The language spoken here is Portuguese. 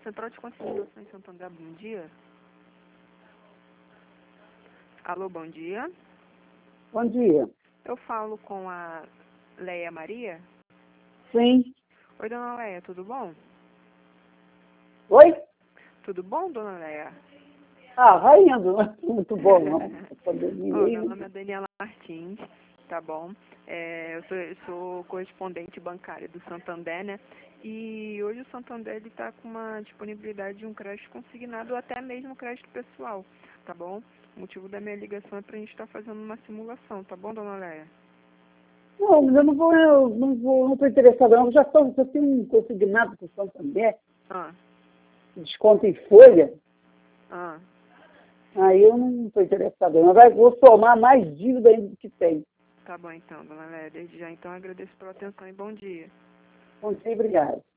Central de Consignação em Santo André, bom dia. Alô, bom dia. Bom dia. Eu falo com a Leia Maria? Sim. Oi, dona Leia, tudo bom? Oi? Tudo bom, dona Leia? Ah, vai indo, não é muito bom, não. Pandemia Ó, aí, meu né? nome é Daniela Martins, tá bom? Eu sou correspondente bancária do Santander, né? E hoje o Santander está com uma disponibilidade de um crédito consignado ou até mesmo crédito pessoal, tá bom? O motivo da minha ligação é para a gente estar fazendo uma simulação, tá bom, dona Leia? Não, mas não estou interessada, não. Já tenho um consignado com o Santander, Ah, desconto em folha, ah. aí eu não estou interessada, não. Vou somar mais dívida ainda do que tem. Tá bom então, dona Leia. Desde já então agradeço pela atenção e bom dia. Bom dia, obrigado.